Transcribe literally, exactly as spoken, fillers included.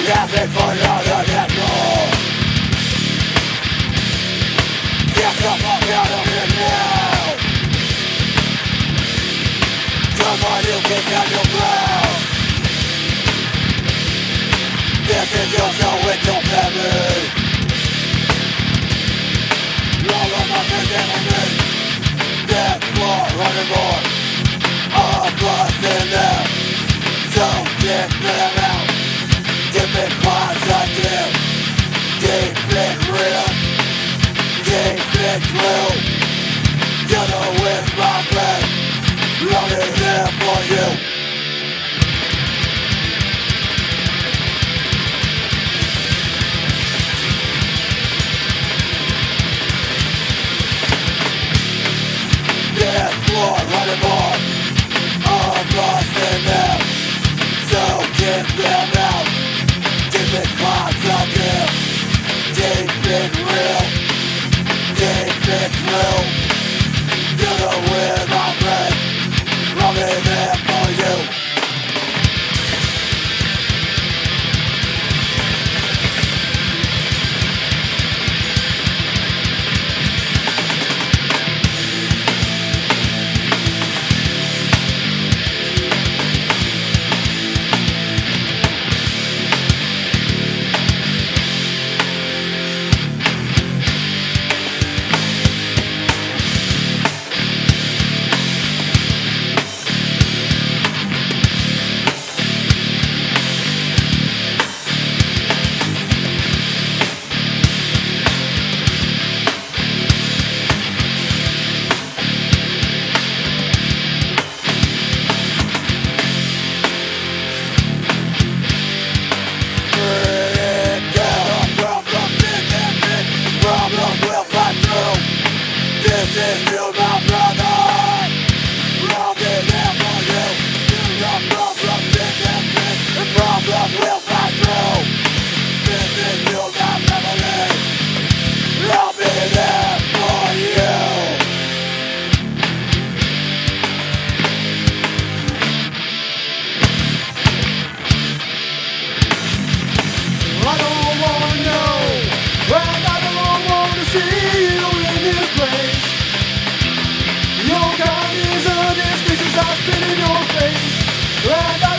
Nothing for another than more. Get the fuck out of here now. Come on, you kick down your ground. This is your show, it's your family. All of us are gentlemen. Get more, running more. All of us in there. So get them out. Keep it positive. Keep it real. Keep it true. You're the with my friend. Running there for you. Get more, running more. All of us in there. So get them out. Keep it positive. Keep it real. Keep it true. You're the with my friend. Running there for you. This is still my brother. I'll be there for you. Your problem is ended. The problem will fight through. This is still my family. I'll be there for you. I don't wanna know. And I don't wanna see you in this place. Your God is a disgrace, I spit in your face. And I